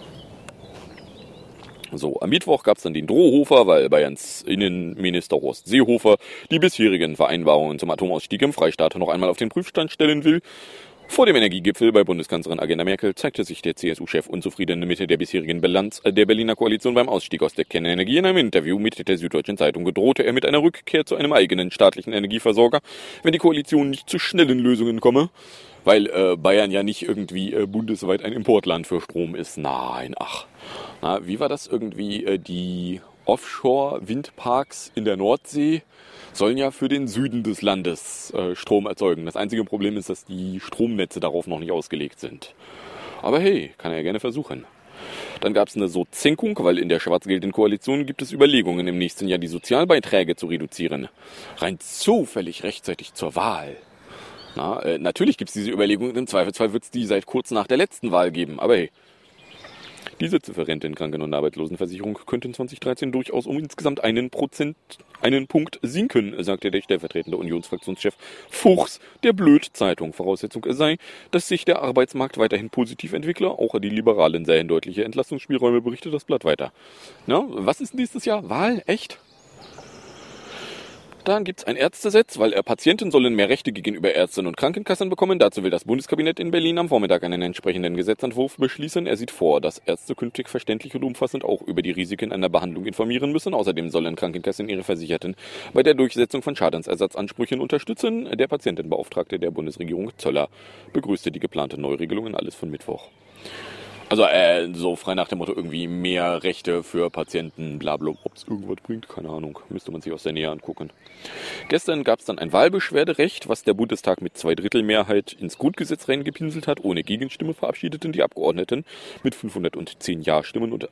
Speaker 5: So, am Mittwoch gab es dann den Drohhofer, weil Bayerns Innenminister Horst Seehofer die bisherigen Vereinbarungen zum Atomausstieg im Freistaat noch einmal auf den Prüfstand stellen will. Vor dem Energiegipfel bei Bundeskanzlerin Angela Merkel zeigte sich der CSU-Chef unzufrieden mit der bisherigen Bilanz der Berliner Koalition beim Ausstieg aus der Kernenergie. In einem Interview mit der Süddeutschen Zeitung gedrohte er mit einer Rückkehr zu einem eigenen staatlichen Energieversorger, wenn die Koalition nicht zu schnellen Lösungen komme, weil Bayern ja nicht irgendwie bundesweit ein Importland für Strom ist. Nein, ach. Na, wie war das irgendwie? Die Offshore-Windparks in der Nordsee sollen ja für den Süden des Landes Strom erzeugen. Das einzige Problem ist, dass die Stromnetze darauf noch nicht ausgelegt sind. Aber hey, kann er ja gerne versuchen. Dann gab es eine Sozinkung, weil in der schwarz-gelben Koalition gibt es Überlegungen, im nächsten Jahr die Sozialbeiträge zu reduzieren. Rein zufällig rechtzeitig zur Wahl. Na, natürlich gibt es diese Überlegungen, im Zweifelsfall wird es die seit kurz nach der letzten Wahl geben. Aber hey, die Sätze für Rente in Kranken- und Arbeitslosenversicherung könnten 2013 durchaus um insgesamt einen Punkt sinken, sagte der stellvertretende Unionsfraktionschef Fuchs der Blöd-Zeitung. Voraussetzung sei, dass sich der Arbeitsmarkt weiterhin positiv entwickle. Auch die Liberalen seien deutliche Entlastungsspielräume, berichtet das Blatt weiter. Na, was ist nächstes Jahr? Wahl? Echt? Dann gibt es ein Ärztesetz, weil Patienten sollen mehr Rechte gegenüber Ärzten und Krankenkassen bekommen. Dazu will das Bundeskabinett in Berlin am Vormittag einen entsprechenden Gesetzentwurf beschließen. Er sieht vor, dass Ärzte künftig verständlich und umfassend auch über die Risiken einer Behandlung informieren müssen. Außerdem sollen Krankenkassen ihre Versicherten bei der Durchsetzung von Schadensersatzansprüchen unterstützen. Der Patientenbeauftragte der Bundesregierung Zöller begrüßte die geplante Neuregelungen, alles von Mittwoch. Also so frei nach dem Motto irgendwie mehr Rechte für Patienten, blablabla. Ob es irgendwas bringt, keine Ahnung. Müsste man sich aus der Nähe angucken. Gestern gab es dann ein Wahlbeschwerderecht, was der Bundestag mit 2/3 ins Grundgesetz reingepinselt hat. Ohne Gegenstimme verabschiedeten die Abgeordneten mit 510 Ja-Stimmen und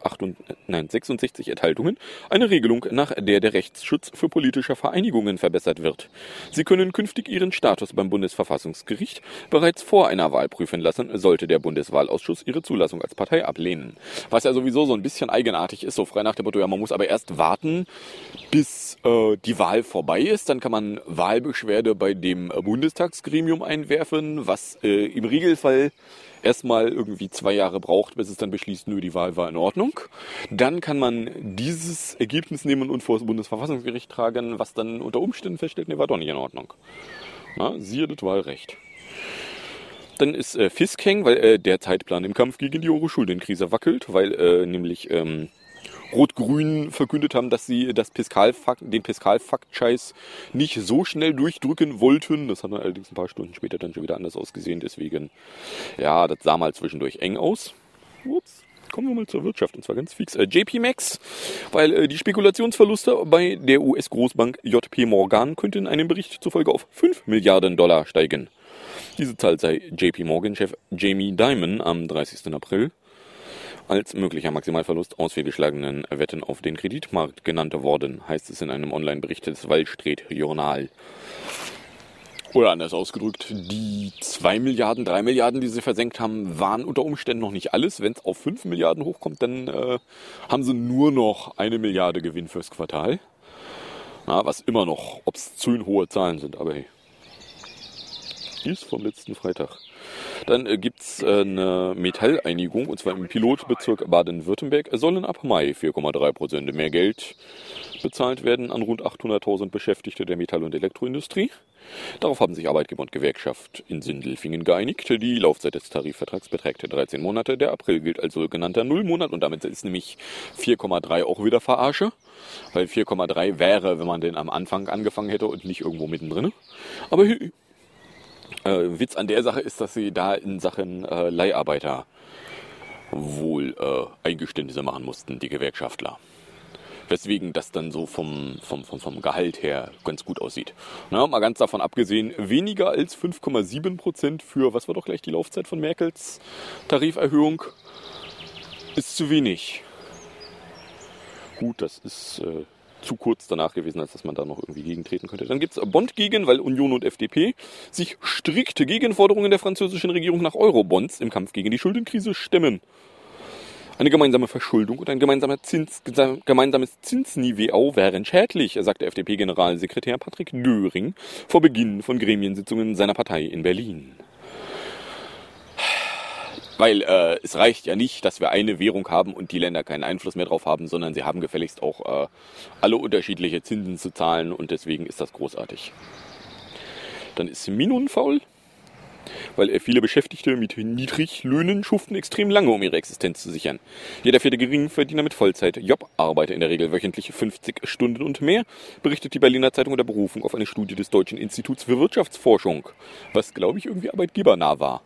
Speaker 5: 66 Enthaltungen eine Regelung, nach der der Rechtsschutz für politische Vereinigungen verbessert wird. Sie können künftig ihren Status beim Bundesverfassungsgericht bereits vor einer Wahl prüfen lassen, sollte der Bundeswahlausschuss ihre Zulassung als Partei ablehnen. Was ja sowieso so ein bisschen eigenartig ist, so frei nach dem Motto, ja, man muss aber erst warten, bis die Wahl vorbei ist. Dann kann man Wahlbeschwerde bei dem Bundestagsgremium einwerfen, was im Regelfall erstmal irgendwie 2 Jahre braucht, bis es dann beschließt, nö, die Wahl war in Ordnung. Dann kann man dieses Ergebnis nehmen und vor das Bundesverfassungsgericht tragen, was dann unter Umständen feststellt, nee, war doch nicht in Ordnung. Na, siehe das Wahlrecht. Dann ist Fisk hängen, weil der Zeitplan im Kampf gegen die Euro-Schuldenkrise wackelt, weil nämlich Rot-Grün verkündet haben, dass sie den Fiskalfakt-Scheiß nicht so schnell durchdrücken wollten. Das hat dann allerdings ein paar Stunden später dann schon wieder anders ausgesehen. Deswegen, ja, das sah mal zwischendurch eng aus. Ups. Kommen wir mal zur Wirtschaft, und zwar ganz fix. JP Max, weil die Spekulationsverluste bei der US-Großbank JP Morgan könnten in einem Bericht zufolge auf $5 Milliarden steigen. Diese Zahl sei JP Morgan-Chef Jamie Dimon am 30. April als möglicher Maximalverlust aus fehlgeschlagenen Wetten auf den Kreditmarkt genannt worden, heißt es in einem Online-Bericht des Wall Street Journal. Oder anders ausgedrückt, die 2 Milliarden, 3 Milliarden, die sie versenkt haben, waren unter Umständen noch nicht alles. Wenn es auf 5 Milliarden hochkommt, dann haben sie nur noch 1 Milliarde Gewinn fürs Quartal. Na, was immer noch obszön hohe Zahlen sind, aber hey. Ist vom letzten Freitag. Dann gibt es eine Metalleinigung, und zwar im Pilotbezirk Baden-Württemberg. Es sollen ab Mai 4,3% mehr Geld bezahlt werden an rund 800.000 Beschäftigte der Metall- und Elektroindustrie. Darauf haben sich Arbeitgeber und Gewerkschaft in Sindelfingen geeinigt. Die Laufzeit des Tarifvertrags beträgt 13 Monate. Der April gilt als sogenannter Nullmonat und damit ist nämlich 4,3 auch wieder Verarsche. Weil 4,3 wäre, wenn man den am Anfang angefangen hätte und nicht irgendwo mittendrin. Aber Witz an der Sache ist, dass sie da in Sachen Leiharbeiter wohl Eingeständnisse machen mussten, die Gewerkschaftler. Weswegen das dann so vom Gehalt her ganz gut aussieht. Na, mal ganz davon abgesehen, weniger als 5,7% für, was war doch gleich die Laufzeit von Merkels Tariferhöhung, ist zu wenig. Gut, das ist zu kurz danach gewesen, als dass man da noch irgendwie gegentreten könnte. Dann gibt es Bond gegen, weil Union und FDP sich strikt gegen Forderungen der französischen Regierung nach Eurobonds im Kampf gegen die Schuldenkrise stemmen. Eine gemeinsame Verschuldung und ein gemeinsames Zinsniveau wären schädlich, sagte FDP-Generalsekretär Patrick Döring vor Beginn von Gremiensitzungen seiner Partei in Berlin. Weil es reicht ja nicht, dass wir eine Währung haben und die Länder keinen Einfluss mehr drauf haben, sondern sie haben gefälligst auch alle unterschiedliche Zinsen zu zahlen und deswegen ist das großartig. Dann ist Minun faul, weil viele Beschäftigte mit Niedriglöhnen schuften extrem lange, um ihre Existenz zu sichern. Jeder vierte Geringverdiener mit Vollzeit-Job arbeitet in der Regel wöchentlich 50 Stunden und mehr, berichtet die Berliner Zeitung unter Berufung auf eine Studie des Deutschen Instituts für Wirtschaftsforschung, was, glaube ich, irgendwie arbeitgebernah war.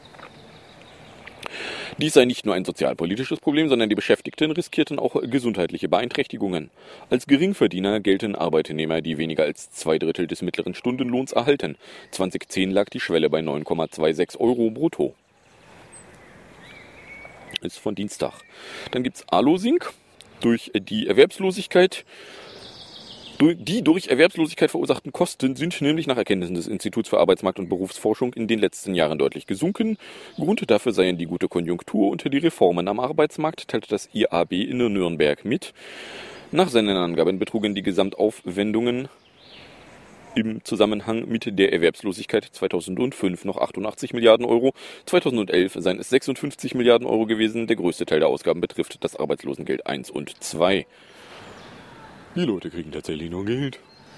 Speaker 5: Dies sei nicht nur ein sozialpolitisches Problem, sondern die Beschäftigten riskierten auch gesundheitliche Beeinträchtigungen. Als Geringverdiener gelten Arbeitnehmer, die weniger als 2/3 des mittleren Stundenlohns erhalten. 2010 lag die Schwelle bei 9,26 Euro brutto. Ist von Dienstag. Dann gibt es Alosink. Durch Erwerbslosigkeit verursachten Kosten sind nämlich nach Erkenntnissen des Instituts für Arbeitsmarkt- und Berufsforschung in den letzten Jahren deutlich gesunken. Grund dafür seien die gute Konjunktur und die Reformen am Arbeitsmarkt, teilte das IAB in Nürnberg mit. Nach seinen Angaben betrugen die Gesamtaufwendungen im Zusammenhang mit der Erwerbslosigkeit 2005 noch 88 Milliarden Euro, 2011 seien es 56 Milliarden Euro gewesen. Der größte Teil der Ausgaben betrifft das Arbeitslosengeld 1 und 2. Die Leute kriegen tatsächlich nur Geld.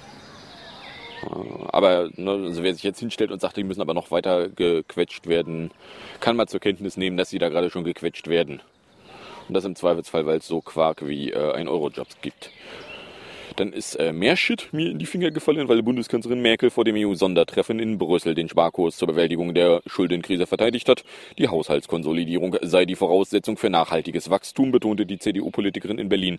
Speaker 5: Aber also wer sich jetzt hinstellt und sagt, die müssen aber noch weiter gequetscht werden, kann mal zur Kenntnis nehmen, dass sie da gerade schon gequetscht werden. Und das im Zweifelsfall, weil es so Quark wie 1-Euro-Jobs gibt. Dann ist mehr Shit mir in die Finger gefallen, weil Bundeskanzlerin Merkel vor dem EU-Sondertreffen in Brüssel den Sparkurs zur Bewältigung der Schuldenkrise verteidigt hat. Die Haushaltskonsolidierung sei die Voraussetzung für nachhaltiges Wachstum, betonte die CDU-Politikerin in Berlin.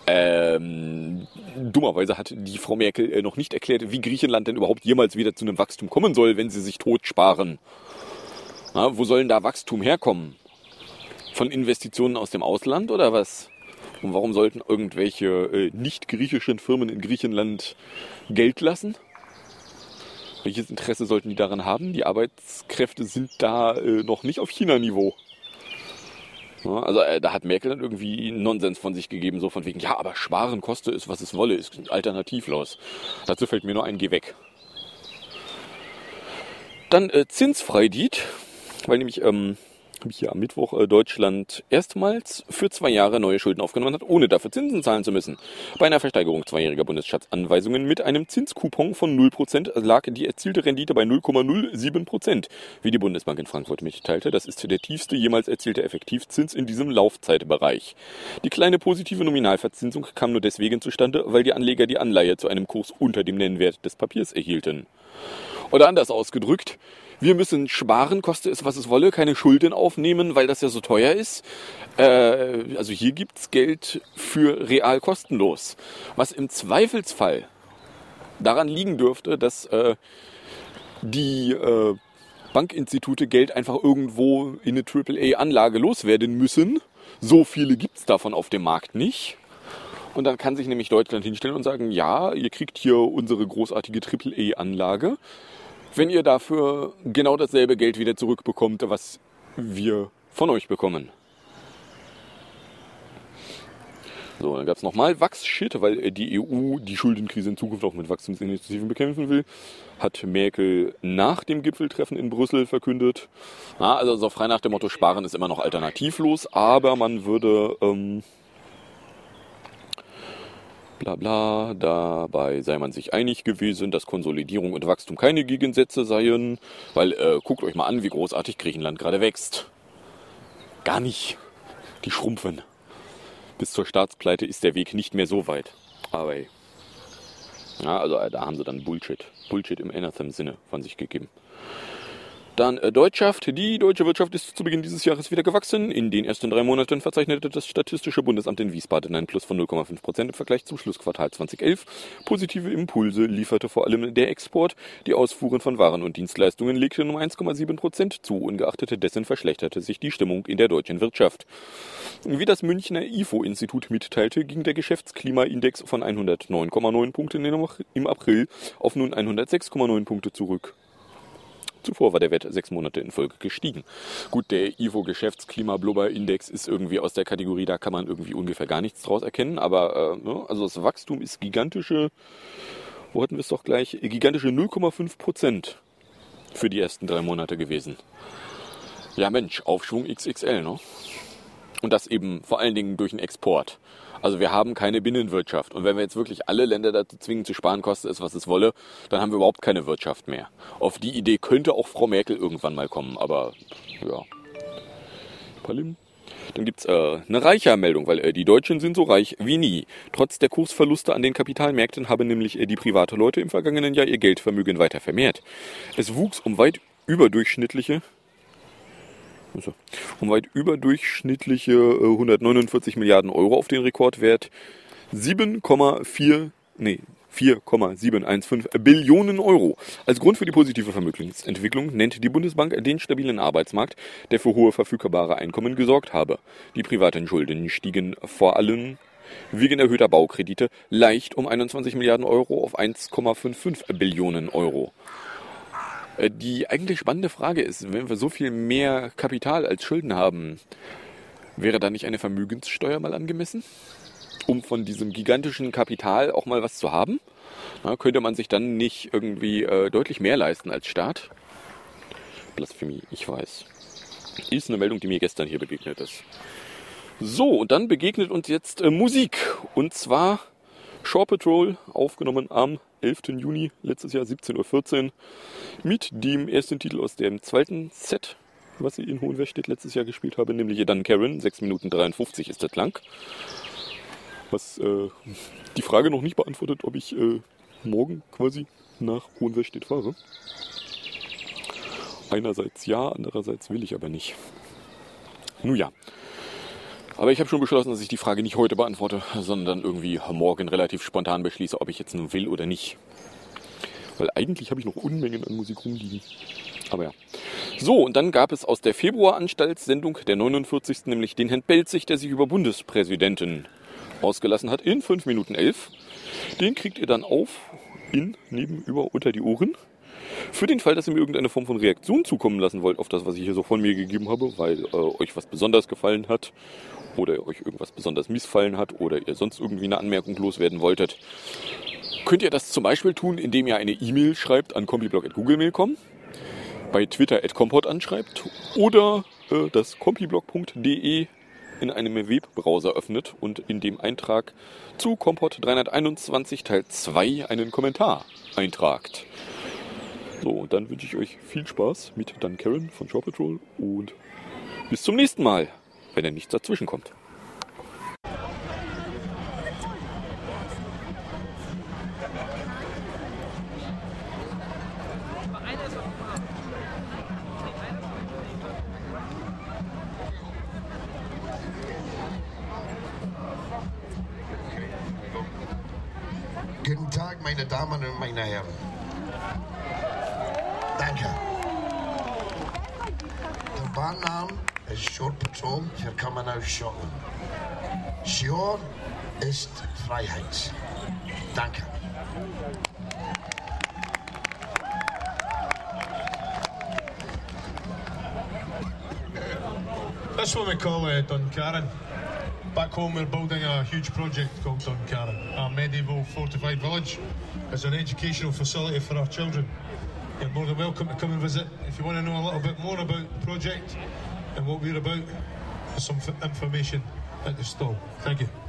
Speaker 5: Dummerweise hat die Frau Merkel noch nicht erklärt, wie Griechenland denn überhaupt jemals wieder zu einem Wachstum kommen soll, wenn sie sich tot sparen. Na, wo soll denn da Wachstum herkommen? Von Investitionen aus dem Ausland oder was? Und warum sollten irgendwelche nicht-griechischen Firmen in Griechenland Geld lassen? Welches Interesse sollten die daran haben? Die Arbeitskräfte sind da noch nicht auf China-Niveau. Ja, also da hat Merkel dann irgendwie Nonsens von sich gegeben, so von wegen, ja, aber sparen koste es, was es wolle, ist alternativlos. Dazu fällt mir nur ein, geh weg. Dann Zinsfreidit, weil nämlich hier am Mittwoch Deutschland erstmals für 2 Jahre neue Schulden aufgenommen hat, ohne dafür Zinsen zahlen zu müssen. Bei einer Versteigerung zweijähriger Bundesschatzanweisungen mit einem Zinscoupon von 0% lag die erzielte Rendite bei 0,07%, wie die Bundesbank in Frankfurt mitteilte. Das ist der tiefste jemals erzielte Effektivzins in diesem Laufzeitbereich. Die kleine positive Nominalverzinsung kam nur deswegen zustande, weil die Anleger die Anleihe zu einem Kurs unter dem Nennwert des Papiers erhielten. Oder anders ausgedrückt, wir müssen sparen, koste es, was es wolle, keine Schulden aufnehmen, weil das ja so teuer ist. Also hier gibt's Geld für real kostenlos. Was im Zweifelsfall daran liegen dürfte, dass die Bankinstitute Geld einfach irgendwo in eine AAA-Anlage loswerden müssen. So viele gibt's davon auf dem Markt nicht. Und dann kann sich nämlich Deutschland hinstellen und sagen, ja, ihr kriegt hier unsere großartige AAA-Anlage. wenn ihr dafür genau dasselbe Geld wieder zurückbekommt, was wir von euch bekommen. So, dann gab es nochmal Wachs-Shit, weil die EU die Schuldenkrise in Zukunft auch mit Wachstumsinitiativen bekämpfen will. Hat Merkel nach dem Gipfeltreffen in Brüssel verkündet. Also so frei nach dem Motto, Sparen ist immer noch alternativlos, aber man würde bla bla, dabei sei man sich einig gewesen, dass Konsolidierung und Wachstum keine Gegensätze seien, weil guckt euch mal an, wie großartig Griechenland gerade wächst. Gar nicht. Die schrumpfen. Bis zur Staatspleite ist der Weg nicht mehr so weit. Aber ja, also da haben sie dann Bullshit im innersten Sinne von sich gegeben. Dann Deutschaft. Die deutsche Wirtschaft ist zu Beginn dieses Jahres wieder gewachsen. In den ersten 3 Monaten verzeichnete das Statistische Bundesamt in Wiesbaden ein Plus von 0,5% im Vergleich zum Schlussquartal 2011. Positive Impulse lieferte vor allem der Export. Die Ausfuhren von Waren und Dienstleistungen legten um 1,7% zu. Ungeachtet dessen verschlechterte sich die Stimmung in der deutschen Wirtschaft. Wie das Münchner IFO-Institut mitteilte, ging der Geschäftsklimaindex von 109,9 Punkten im April auf nun 106,9 Punkte zurück. Zuvor war der Wert 6 Monate in Folge gestiegen. Gut, der IFO-Geschäftsklimablubber-Index ist irgendwie aus der Kategorie, da kann man irgendwie ungefähr gar nichts draus erkennen, aber also das Wachstum ist gigantische, wo hatten wir es doch gleich, gigantische 0,5% für die ersten 3 Monate gewesen. Ja Mensch, Aufschwung XXL, ne? Und das eben vor allen Dingen durch den Export. Also wir haben keine Binnenwirtschaft. Und wenn wir jetzt wirklich alle Länder dazu zwingen zu sparen, koste es, was es wolle, dann haben wir überhaupt keine Wirtschaft mehr. Auf die Idee könnte auch Frau Merkel irgendwann mal kommen. Aber ja. Palim. Dann gibt's eine Reichermeldung, weil die Deutschen sind so reich wie nie. Trotz der Kursverluste an den Kapitalmärkten haben nämlich die private Leute im vergangenen Jahr ihr Geldvermögen weiter vermehrt. Es wuchs um weit überdurchschnittliche 149 Milliarden Euro auf den Rekordwert 4,715 Billionen Euro. Als Grund für die positive Vermögensentwicklung nennt die Bundesbank den stabilen Arbeitsmarkt, der für hohe verfügbare Einkommen gesorgt habe. Die privaten Schulden stiegen vor allem wegen erhöhter Baukredite leicht um 21 Milliarden Euro auf 1,55 Billionen Euro. Die eigentlich spannende Frage ist, wenn wir so viel mehr Kapital als Schulden haben, wäre da nicht eine Vermögenssteuer mal angemessen? Um von diesem gigantischen Kapital auch mal was zu haben? Na, könnte man sich dann nicht irgendwie deutlich mehr leisten als Staat? Blasphemie, ich weiß. Ist eine Meldung, die mir gestern hier begegnet ist. So, und dann begegnet uns jetzt Musik. Und zwar Shaw Patrol, aufgenommen am 11. Juni letztes Jahr, 17:14 Uhr, mit dem ersten Titel aus dem zweiten Set, was ich in Hohenwerstedt letztes Jahr gespielt habe, nämlich dann Karen, 6 Minuten 53 ist das lang. Was die Frage noch nicht beantwortet, ob ich morgen quasi nach Hohenwerstedt fahre. Einerseits ja, andererseits will ich aber nicht. Nun ja. Aber ich habe schon beschlossen, dass ich die Frage nicht heute beantworte, sondern irgendwie morgen relativ spontan beschließe, ob ich jetzt nun will oder nicht. Weil eigentlich habe ich noch Unmengen an Musik rumliegen. Aber ja. So, und dann gab es aus der Februaranstaltssendung, der 49. nämlich den Herrn Belzig, der sich über Bundespräsidenten ausgelassen hat, in 5 Minuten 11. Den kriegt ihr dann nebenüber unter die Ohren. Für den Fall, dass ihr mir irgendeine Form von Reaktion zukommen lassen wollt auf das, was ich hier so von mir gegeben habe, weil euch was besonders gefallen hat oder euch irgendwas besonders missfallen hat oder ihr sonst irgendwie eine Anmerkung loswerden wolltet, könnt ihr das zum Beispiel tun, indem ihr eine E-Mail schreibt an kompiblog@googlemail.com, bei Twitter @compot anschreibt oder das kompiblog.de in einem Webbrowser öffnet und in dem Eintrag zu Kompott 321 Teil 2 einen Kommentar eintragt. So, und dann wünsche ich euch viel Spaß mit Dan Karen von Shaw Patrol und bis zum nächsten Mal, wenn er nichts dazwischen kommt.
Speaker 7: Guten Tag, meine Damen und meine Herren. Danke. Der Bahnname ist Shaw Patrol. Wir kommen aus Schottland. Shaw ist Freiheit. Danke.
Speaker 8: That's what we call Duncarron. Back home we're building a huge project called Duncarron, a medieval fortified village as an educational facility for our children. You're more than welcome to come and visit. If you want to know a little bit more about the project and what we're about, there's some information at the stall. Thank you.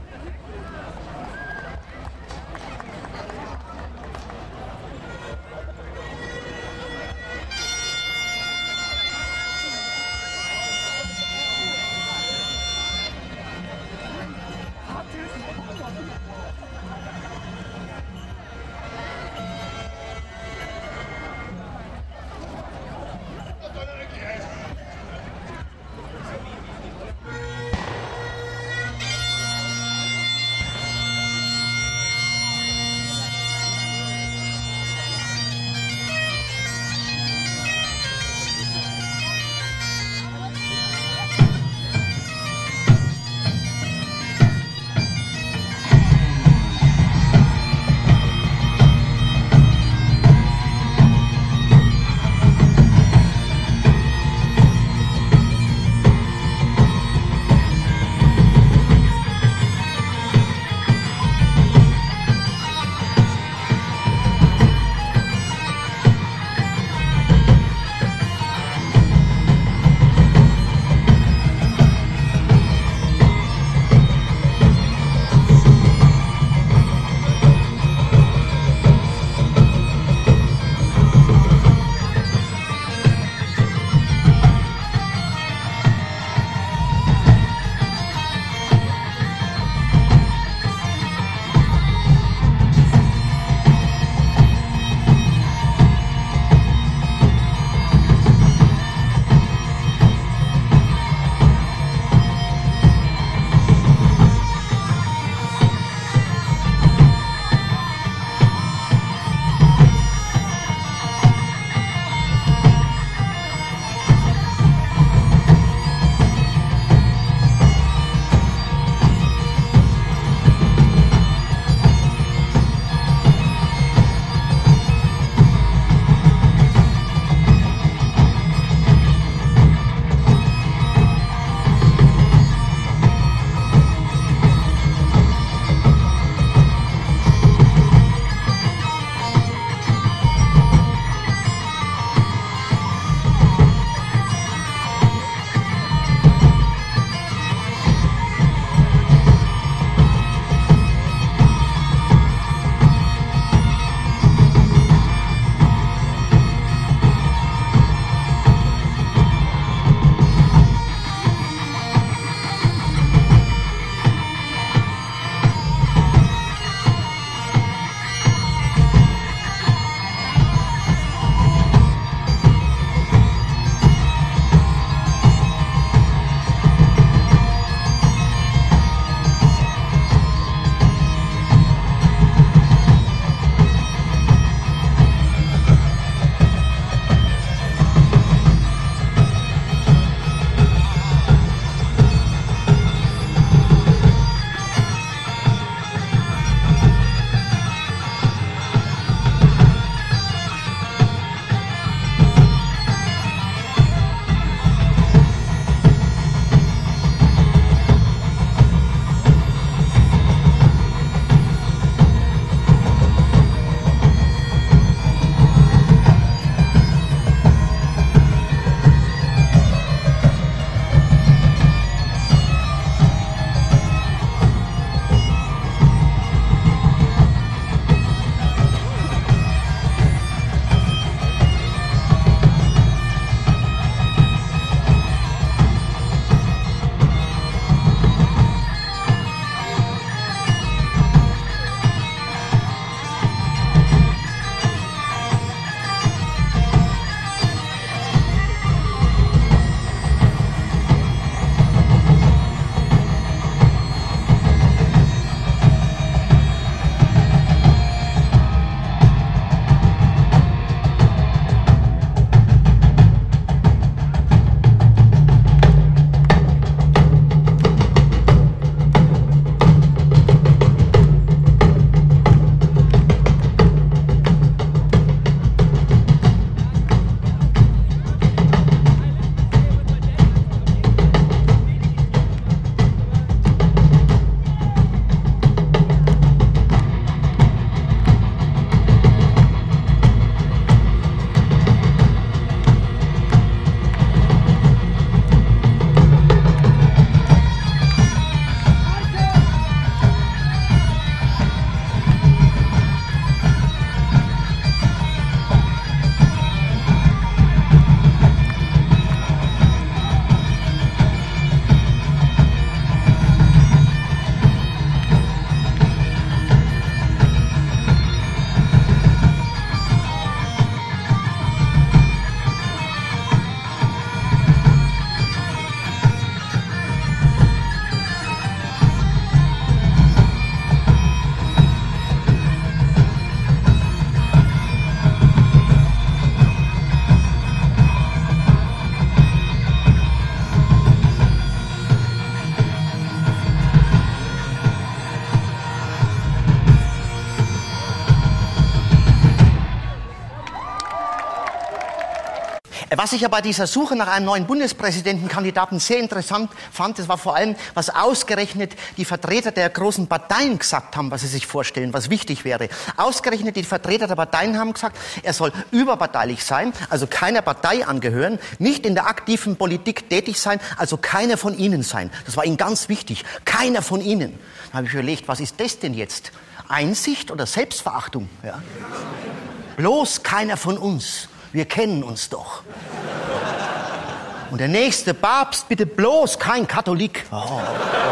Speaker 9: Was ich ja bei dieser Suche nach einem neuen Bundespräsidentenkandidaten sehr interessant fand, das war vor allem, was ausgerechnet die Vertreter der großen Parteien gesagt haben, was sie sich vorstellen, was wichtig wäre. Ausgerechnet die Vertreter der Parteien haben gesagt, er soll überparteilich sein, also keiner Partei angehören, nicht in der aktiven Politik tätig sein, also keiner von ihnen sein. Das war ihnen ganz wichtig. Keiner von ihnen. Da habe ich überlegt, was ist das denn jetzt? Einsicht oder Selbstverachtung? Ja. Bloß keiner von uns. Wir kennen uns doch. Und der nächste Papst, bitte bloß kein Katholik. Oh. Oh.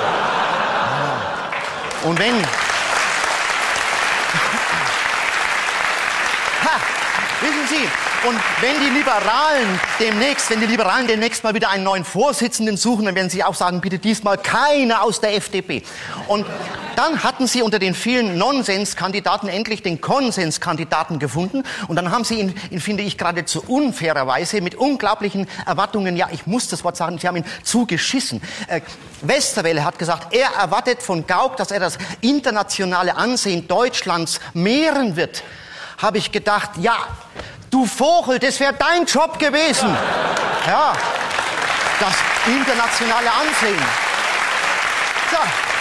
Speaker 9: Und wenn... Wissen Sie, und wenn die Liberalen demnächst mal wieder einen neuen Vorsitzenden suchen, dann werden sie auch sagen, bitte diesmal keiner aus der FDP. Und dann hatten sie unter den vielen Nonsenskandidaten endlich den Konsenskandidaten gefunden. Und dann haben sie ihn finde ich, geradezu unfairerweise mit unglaublichen Erwartungen, ja, ich muss das Wort sagen, sie haben ihn zugeschissen. Westerwelle hat gesagt, er erwartet von Gauck, dass er das internationale Ansehen Deutschlands mehren wird. Habe ich gedacht, ja, du Vogel, das wäre dein Job gewesen. Ja, das internationale Ansehen. So.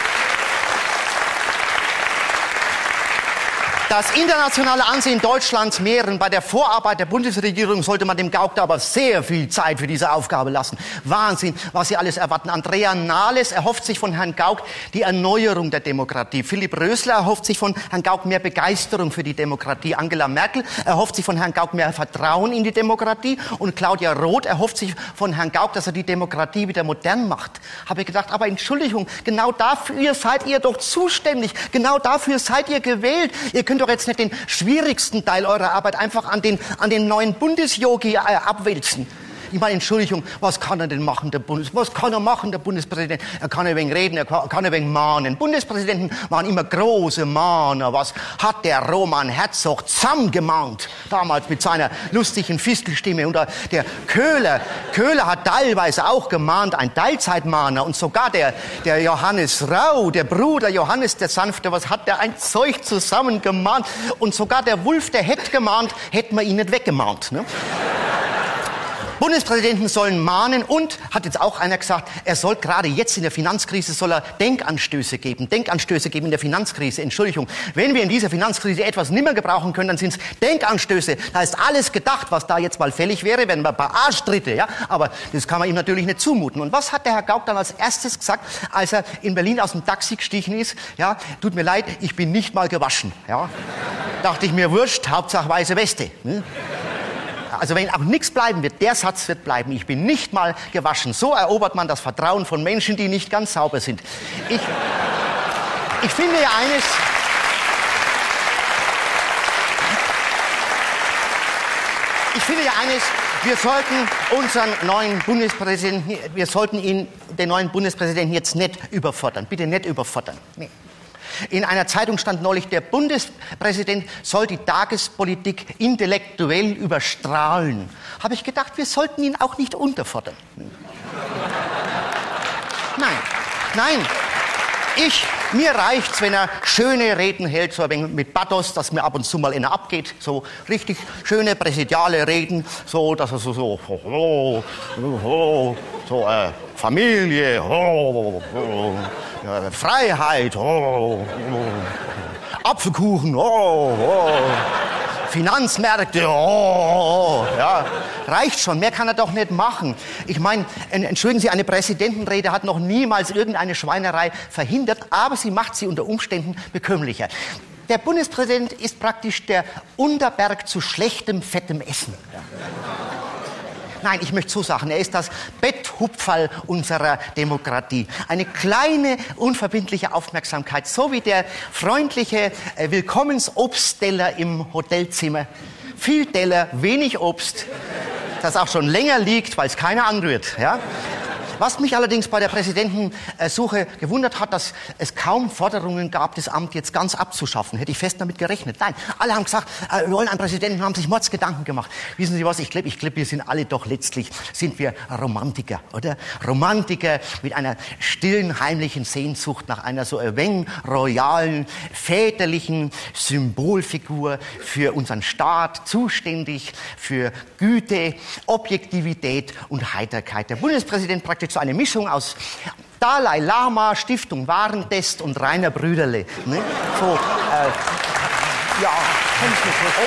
Speaker 9: Das internationale Ansehen Deutschlands mehren. Bei der Vorarbeit der Bundesregierung sollte man dem Gauck da aber sehr viel Zeit für diese Aufgabe lassen. Wahnsinn, was Sie alles erwarten. Andrea Nahles erhofft sich von Herrn Gauck die Erneuerung der Demokratie. Philipp Rösler erhofft sich von Herrn Gauck mehr Begeisterung für die Demokratie. Angela Merkel erhofft sich von Herrn Gauck mehr Vertrauen in die Demokratie. Und Claudia Roth erhofft sich von Herrn Gauck, dass er die Demokratie wieder modern macht. Habe ich gedacht, aber Entschuldigung, genau dafür seid ihr doch zuständig. Genau dafür seid ihr gewählt. Ihr könnt doch jetzt nicht den schwierigsten Teil eurer Arbeit einfach an den neuen Bundesjogi abwälzen. Ich meine, Entschuldigung, was kann er denn machen, der Bundespräsident? Er kann ein wenig reden, er kann ein wenig mahnen. Bundespräsidenten waren immer große Mahner. Was hat der Roman Herzog zusammengemahnt? Damals mit seiner lustigen Fistelstimme. Und der Köhler hat teilweise auch gemahnt, ein Teilzeitmahner. Und sogar der Johannes Rau, der Bruder Johannes der Sanfte, was hat der ein Zeug zusammengemahnt? Und sogar der Wulff, der hätte gemahnt, hätte man ihn nicht weggemahnt. Ne? Bundespräsidenten sollen mahnen und, hat jetzt auch einer gesagt, er soll gerade jetzt in der Finanzkrise, soll er Denkanstöße geben in der Finanzkrise. Entschuldigung, wenn wir in dieser Finanzkrise etwas nimmer gebrauchen können, dann sind es Denkanstöße. Da ist alles gedacht, was da jetzt mal fällig wäre, werden wir ein paar Arschtritte, ja. Aber das kann man ihm natürlich nicht zumuten. Und was hat der Herr Gauck dann als erstes gesagt, als er in Berlin aus dem Taxi gestiegen ist? Ja, tut mir leid, ich bin nicht mal gewaschen, ja. Dachte ich mir, wurscht, Hauptsache weiße Weste, ne? Also wenn auch nichts bleiben wird, der Satz wird bleiben. Ich bin nicht mal gewaschen. So erobert man das Vertrauen von Menschen, die nicht ganz sauber sind. Ich finde ja eines, wir sollten den neuen Bundespräsidenten jetzt nicht überfordern. Bitte nicht überfordern. Nee. In einer Zeitung stand neulich, der Bundespräsident soll die Tagespolitik intellektuell überstrahlen. Habe ich gedacht, wir sollten ihn auch nicht unterfordern. Nein. Mir reicht's, wenn er schöne Reden hält, so ein wenig mit Pathos, dass mir ab und zu mal einer abgeht. So richtig schöne präsidiale Reden, so, dass er so Familie, Freiheit, Apfelkuchen, Finanzmärkte, ja, reicht schon, mehr kann er doch nicht machen. Ich meine, entschuldigen Sie, eine Präsidentenrede hat noch niemals irgendeine Schweinerei verhindert, aber sie macht sie unter Umständen bekömmlicher. Der Bundespräsident ist praktisch der Unterberg zu schlechtem, fettem Essen. Ja. Nein, ich möchte so sagen, er ist das Betthupferl unserer Demokratie. Eine kleine, unverbindliche Aufmerksamkeit, so wie der freundliche Willkommensobstteller im Hotelzimmer. Viel Teller, wenig Obst, das auch schon länger liegt, weil es keiner anrührt. Ja? Was mich allerdings bei der Präsidentensuche gewundert hat, dass es kaum Forderungen gab, das Amt jetzt ganz abzuschaffen. Hätte ich fest damit gerechnet. Nein, alle haben gesagt, wir wollen einen Präsidenten, haben sich Mordsgedanken gemacht. Wissen Sie was, ich glaube, wir sind alle doch letztlich, sind wir Romantiker, oder? Romantiker mit einer stillen, heimlichen Sehnsucht nach einer so royalen, väterlichen Symbolfigur für unseren Staat, zuständig für Güte, Objektivität und Heiterkeit. Der Bundespräsident praktisch so eine Mischung aus Dalai Lama, Stiftung Warentest und Rainer Brüderle. Ne? So, ja, kann ich mir vorstellen.